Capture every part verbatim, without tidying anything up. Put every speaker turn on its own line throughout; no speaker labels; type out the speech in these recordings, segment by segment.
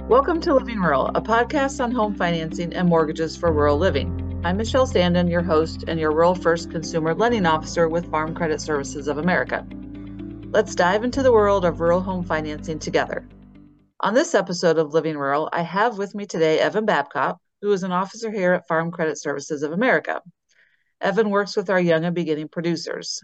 Welcome to Living Rural, a podcast on home financing and mortgages for rural living. I'm Michelle Standen, your host and your Rural First Consumer Lending Officer with Farm Credit Services of America. Let's dive into the world of rural home financing together. On this episode of Living Rural, I have with me today Evan Babcock, who is an officer here at Farm Credit Services of America. Evan works with our young and beginning producers.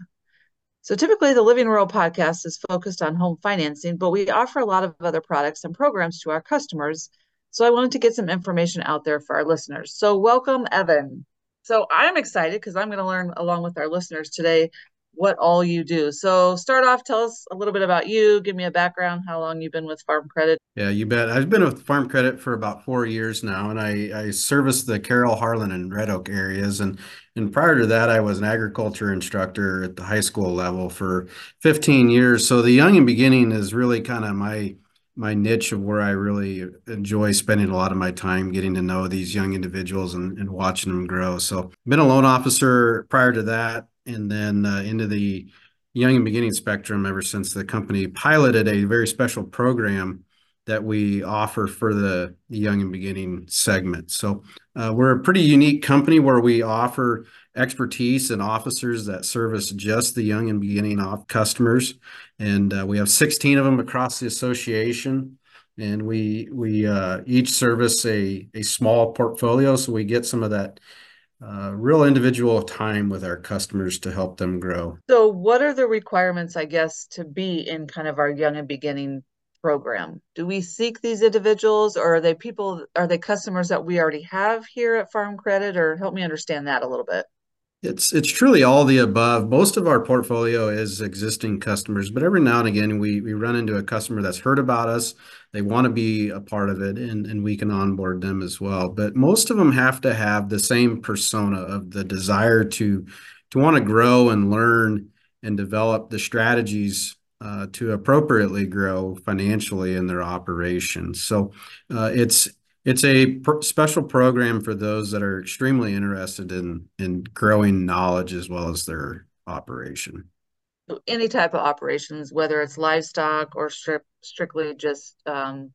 So typically the Living Rural podcast is focused on home financing, but we offer a lot of other products and programs to our customers. So I wanted to get some information out there for our listeners. So welcome, Evan. So I'm excited because I'm going to learn along with our listeners today what all you do. So start off, tell us a little bit about you, give me a background, how long you've been with Farm Credit.
Yeah, you bet. I've been with Farm Credit for about four years now, and I, I service the Carroll, Harlan, and Red Oak areas. And, and prior to that, I was an agriculture instructor at the high school level for fifteen years. So the young and beginning is really kind of my my niche of where I really enjoy spending a lot of my time getting to know these young individuals and, and watching them grow. So been a loan officer prior to that, and then uh, into the young and beginning spectrum ever since the company piloted a very special program that we offer for the young and beginning segment. So uh, we're a pretty unique company where we offer expertise and officers that service just the young and beginning off customers. And uh, we have sixteen of them across the association. And we we uh, each service a, a small portfolio. So we get some of that uh, real individual time with our customers to help them grow.
So what are the requirements, I guess, to be in kind of our young and beginning program? Do we seek these individuals, or are they people, are they customers that we already have here at Farm Credit, or help me understand that a little bit?
It's it's truly all the above. Most of our portfolio is existing customers, but every now and again we we run into a customer that's heard about us. They want to be a part of it, and, and we can onboard them as well. But most of them have to have the same persona of the desire to to want to grow and learn and develop the strategies uh, to appropriately grow financially in their operations. So uh, it's it's a pr special program for those that are extremely interested in in growing knowledge as well as their operation.
So any type of operations, whether it's livestock or strip, strictly just um,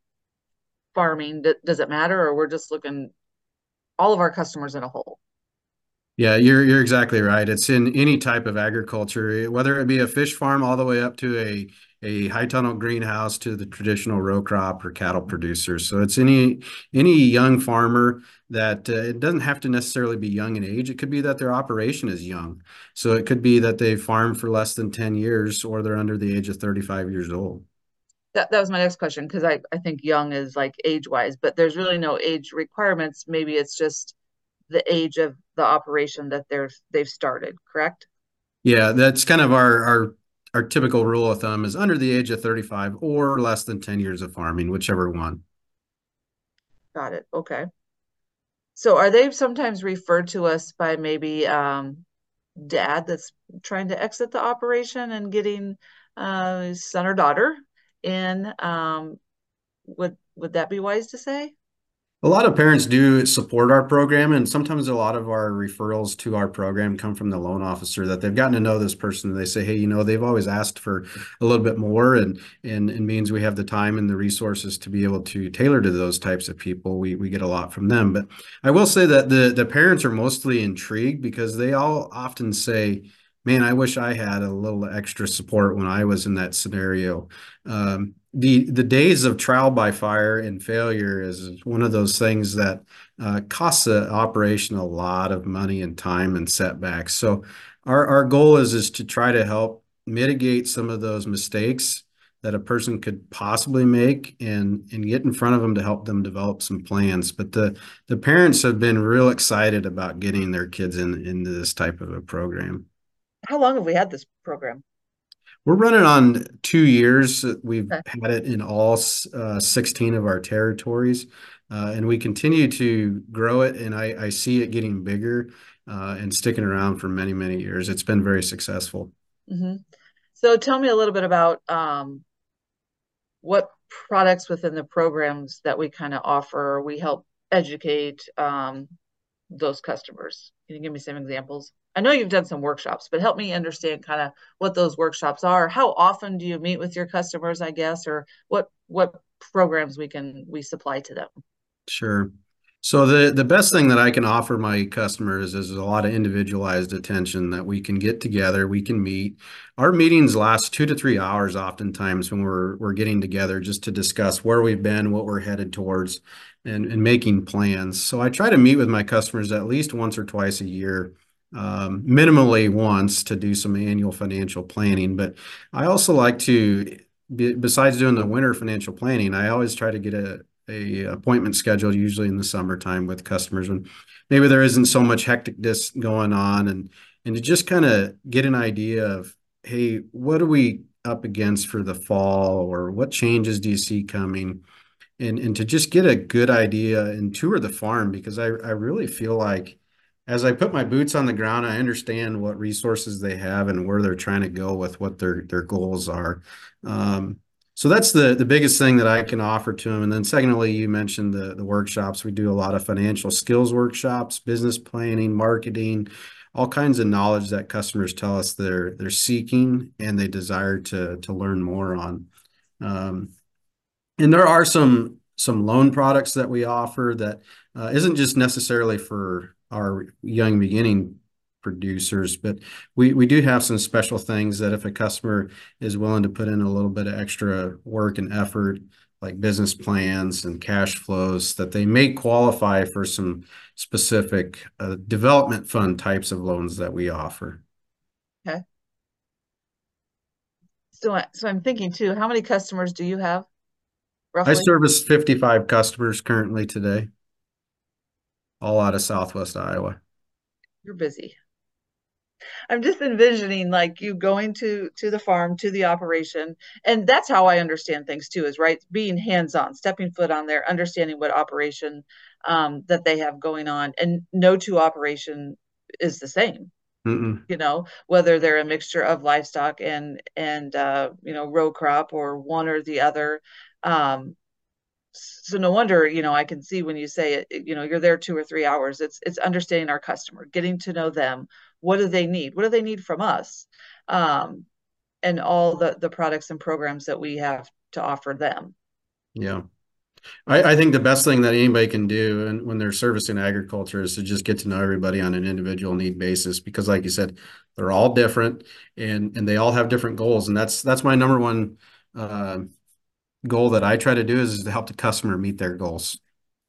farming, d does it matter, or we're just looking all of our customers in a whole?
Yeah, you're you're exactly right. It's in any type of agriculture, whether it be a fish farm all the way up to a a high tunnel greenhouse to the traditional row crop or cattle producers. So it's any any young farmer that uh, it doesn't have to necessarily be young in age. It could be that their operation is young. So it could be that they farm for less than ten years or they're under the age of thirty-five years old.
That, that was my next question, because I, I think young is like age wise, but there's really no age requirements. Maybe it's just the age of the operation that they're they've started, correct?
Yeah, that's kind of our our our typical rule of thumb is under the age of thirty-five or less than ten years of farming, whichever one.
Got it. Okay. So are they sometimes referred to us by maybe um, dad that's trying to exit the operation and getting uh, his son or daughter in? Um, would would that be wise to say?
A lot of parents do support our program, and sometimes a lot of our referrals to our program come from the loan officer that they've gotten to know this person. And they say, hey, you know, they've always asked for a little bit more, and and it means we have the time and the resources to be able to tailor to those types of people. We we get a lot from them. But I will say that the the parents are mostly intrigued because they all often say, man, I wish I had a little extra support when I was in that scenario. Um, the the days of trial by fire and failure is one of those things that uh, costs the operation a lot of money and time and setbacks. So our our goal is is to try to help mitigate some of those mistakes that a person could possibly make and and get in front of them to help them develop some plans. But the the parents have been real excited about getting their kids in into this type of a program.
How long have we had this program?
We're running on two years. We've
Okay.
had it in all uh, sixteen of our territories, uh, and we continue to grow it. And I, I see it getting bigger uh, and sticking around for many, many years. It's been very successful.
hmm So tell me a little bit about um, what products within the programs that we kind of offer, we help educate um, those customers. Can you give me some examples? I know you've done some workshops, but help me understand kind of what those workshops are. How often do you meet with your customers, I guess, or what what programs we can we supply to them.
Sure. So the the best thing that I can offer my customers is a lot of individualized attention that we can get together, we can meet. Our meetings last two to three hours oftentimes when we're we're getting together just to discuss where we've been, what we're headed towards, and, and making plans. So I try to meet with my customers at least once or twice a year, um, minimally once to do some annual financial planning. But I also like to, be, besides doing the winter financial planning, I always try to get a a appointment scheduled usually in the summertime with customers when maybe there isn't so much hecticness going on, and and to just kind of get an idea of, hey, what are we up against for the fall, or what changes do you see coming, and and to just get a good idea and tour the farm, because I, I really feel like as I put my boots on the ground, I understand what resources they have and where they're trying to go with what their their goals are. Um, so that's the the biggest thing that I can offer to them. And then secondly, you mentioned the the workshops. We do a lot of financial skills workshops, business planning, marketing, all kinds of knowledge that customers tell us they're they're seeking and they desire to to learn more on. Um, and there are some some loan products that we offer that uh, isn't just necessarily for our young beginning producers, but we we do have some special things that if a customer is willing to put in a little bit of extra work and effort, like business plans and cash flows, that they may qualify for some specific uh, development fund types of loans that we offer.
Okay. So, I- so I'm thinking too, how many customers do you have
I
roughly?
service fifty-five customers currently today, all out of Southwest Iowa.
You're busy. I'm just envisioning like you going to to the farm, to the operation, and that's how I understand things too, is right, being hands-on, stepping foot on there, understanding what operation um, that they have going on, and no two operation is the same.
Mm-mm.
You know, whether they're a mixture of livestock and and uh, you know, row crop or one or the other. Um, so no wonder, you know, I can see when you say it, you know, you're there two or three hours. It's it's understanding our customer, getting to know them. What do they need? What do they need from us? Um, and all the the products and programs that we have to offer them.
Yeah. I, I think the best thing that anybody can do and when they're servicing agriculture is to just get to know everybody on an individual need basis, because like you said, they're all different and and they all have different goals. And that's that's my number one uh, goal that I try to do is, is to help the customer meet their goals.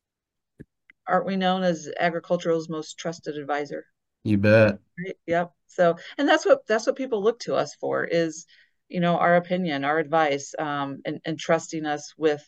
Aren't we known as agricultural's most trusted advisor?
You bet.
Right? Yep. So, and that's what that's what people look to us for is, you know, our opinion, our advice, um, and, and trusting us with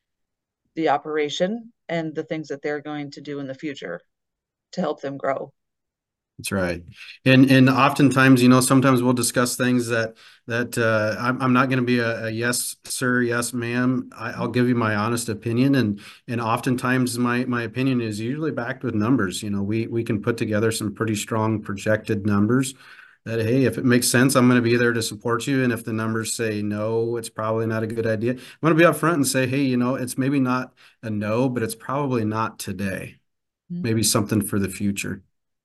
the operation and the things that they're going to do in the future to help them grow.
That's right. And and oftentimes, you know, sometimes we'll discuss things that that uh, I'm, I'm not going to be a, a yes, sir, yes, ma'am. I, I'll give you my honest opinion. And and oftentimes my my opinion is usually backed with numbers. You know, we we can put together some pretty strong projected numbers that, hey, if it makes sense, I'm going to be there to support you. And if the numbers say no, it's probably not a good idea. I'm going to be upfront and say, hey, you know, it's maybe not a no, but it's probably not today.
Mhm.
Maybe something for the future.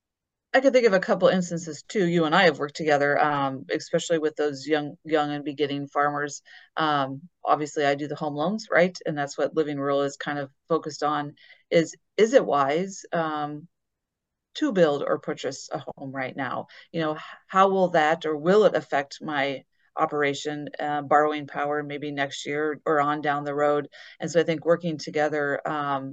I could think of a couple instances too. You and I have worked together, um, especially with those young, young and beginning farmers. Um, obviously, I do the home loans, right? And that's what Living Rural is kind of focused on. Is is it wise um, to build or purchase a home right now? You know, how will that or will it affect my operation, uh, borrowing power maybe next year or on down the road? And so I think working together um,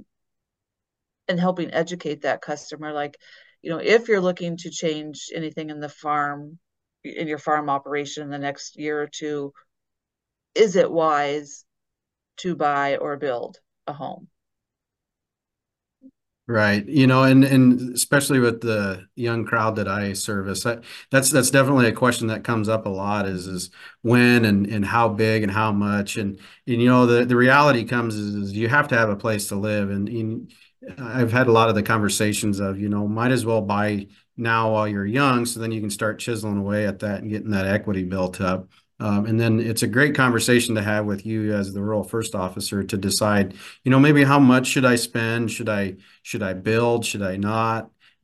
and helping educate that customer, like, you know, if you're looking to change anything in the farm, in your farm operation in the next year or two, is it wise to buy or build a home?
Right. You know, and and especially with the young crowd that I service, that, that's that's definitely a question that comes up a lot is is when and and how big and how much. And and you know, the the reality comes is, is you have to have a place to live. And, and I've had a lot of the conversations of, you know, might as well buy now while you're young so then you can start chiseling away at that and getting that equity built up. Um, and then it's a great conversation to have with you as the rural first officer to decide, you know, maybe how much should I spend? Should I should I build? Should I not?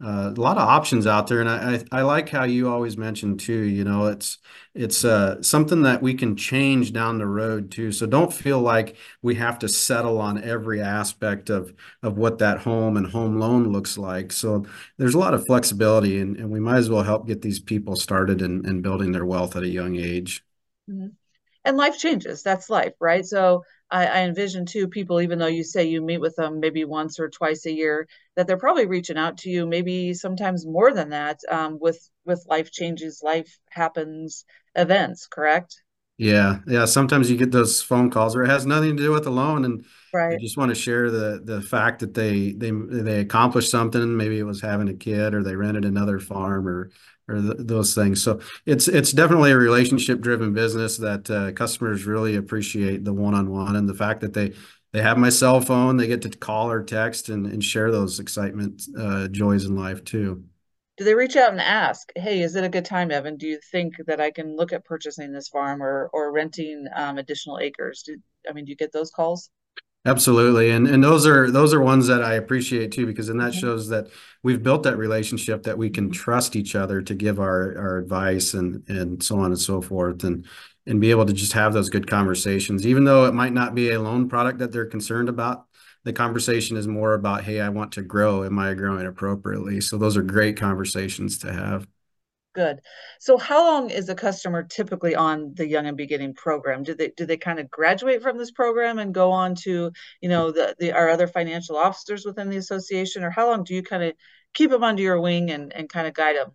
uh, a lot of options out there. And I, I, I like how you always mention too, you know, it's, it's uh, something that we can change down the road too. So don't feel like we have to settle on every aspect of, of what that home and home loan looks like. So there's a lot of flexibility, and, and we might as well help get these people started and, and building their wealth at a young age.
Mhm. And life changes. That's life, right? So I, I envision too people, even though you say you meet with them maybe once or twice a year, that they're probably reaching out to you, maybe sometimes more than that, um, with with life changes, life happens, events. Correct?
Yeah, yeah. Sometimes you get those phone calls where it has nothing to do with the loan, and they
Right.
just want to share the the fact that they they they accomplished something. Maybe it was having a kid, or they rented another farm, or or th those things. So it's it's definitely a relationship driven business that uh, customers really appreciate the one on one, and the fact that they they have my cell phone, they get to call or text and and share those excitement uh, joys in life too.
Do they reach out and ask, "Hey, is it a good time, Evan? Do you think that I can look at purchasing this farm or or renting um, additional acres?" Do I mean, do you get those calls?
Absolutely. And and those are those are ones that I appreciate too, because then that
Mhm.
shows that we've built that relationship, that we can
Mhm.
trust each other to give our our advice and and so on and so forth, and and be able to just have those good conversations. Even though it might not be a loan product that they're concerned about, the conversation is more about, hey, I want to grow. Am I growing appropriately? So those are great conversations to have.
Good. So how long is a customer typically on the Young and Beginning program? Do they do they kind of graduate from this program and go on to, you know, the the our other financial officers within the association, or how long do you kind of keep them under your wing and and kind of guide them?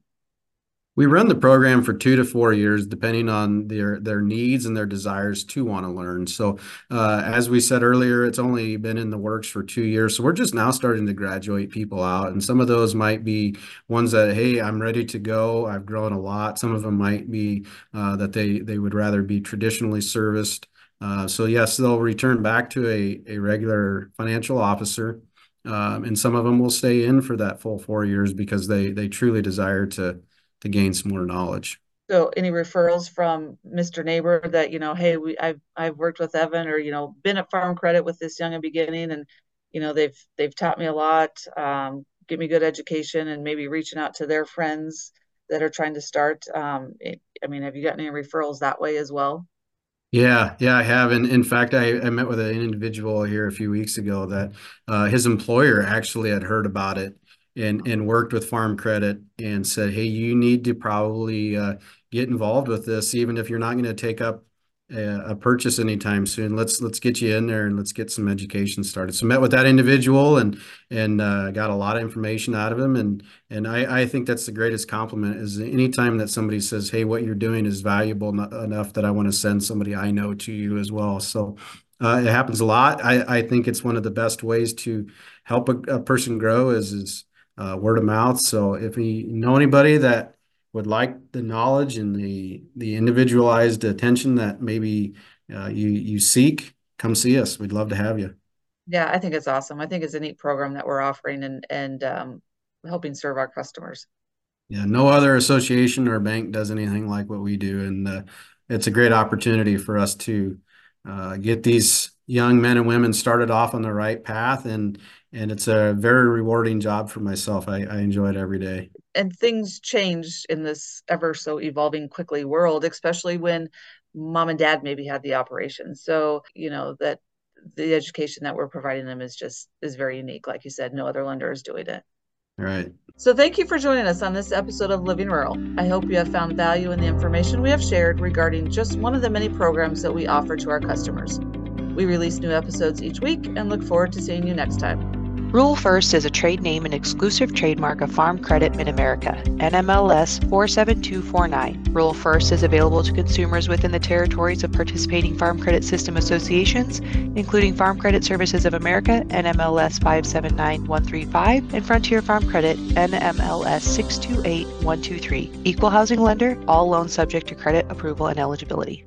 We run the program for two to four years, depending on their their needs and their desires to want to learn. So, uh, as we said earlier, it's only been in the works for two years. So we're just now starting to graduate people out, and some of those might be ones that, hey, I'm ready to go. I've grown a lot. Some of them might be uh, that they they would rather be traditionally serviced. Uh, so yes, they'll return back to a a regular financial officer. Um, and some of them will stay in for that full four years because they they truly desire to to gain some more knowledge.
So any referrals from Mister Neighbor that, you know, hey, we I've I've worked with Evan, or, you know, been at Farm Credit with this Young and Beginning, and, you know, they've they've taught me a lot, um, give me good education, and maybe reaching out to their friends that are trying to start. Um, it, I mean, have you gotten any referrals that way as well?
Yeah, yeah, I have. And in fact, I, I met with an individual here a few weeks ago that uh, his employer actually had heard about it and and worked with Farm Credit and said, "Hey, you need to probably uh, get involved with this, even if you're not going to take up a, a purchase anytime soon. Let's let's get you in there and let's get some education started." So met with that individual and and uh, got a lot of information out of him, and and I, I think that's the greatest compliment is anytime that somebody says, "Hey, what you're doing is valuable enough that I want to send somebody I know to you as well." So uh, it happens a lot. I, I think it's one of the best ways to help a, a person grow is is uh, word of mouth. So if you know anybody that would like the knowledge and the the individualized attention that maybe uh, you you seek, come see us. We'd love to have you.
Yeah, I think it's awesome. I think it's a neat program that we're offering and and um, helping serve our customers.
Yeah, no other association or bank does anything like what we do, and uh, it's a great opportunity for us to uh, get these young men and women started off on the right path, and and it's a very rewarding job for myself. I, I enjoy it every day.
And things change in this ever so evolving quickly world, especially when mom and dad maybe had the operation. So, you know, that the education that we're providing them is just is very unique. Like you said, no other lender is doing it.
All right.
So thank you for joining us on this episode of Living Rural. I hope you have found value in the information we have shared regarding just one of the many programs that we offer to our customers. We release new episodes each week and look forward to seeing you next time.
Rural First is a trade name and exclusive trademark of Farm Credit Mid-America, N M L S four seven two four nine. Rural First is available to consumers within the territories of participating Farm Credit System associations, including Farm Credit Services of America, N M L S five seven nine one three five, and Frontier Farm Credit, N M L S six two eight one two three. Equal housing lender, all loans subject to credit approval and eligibility.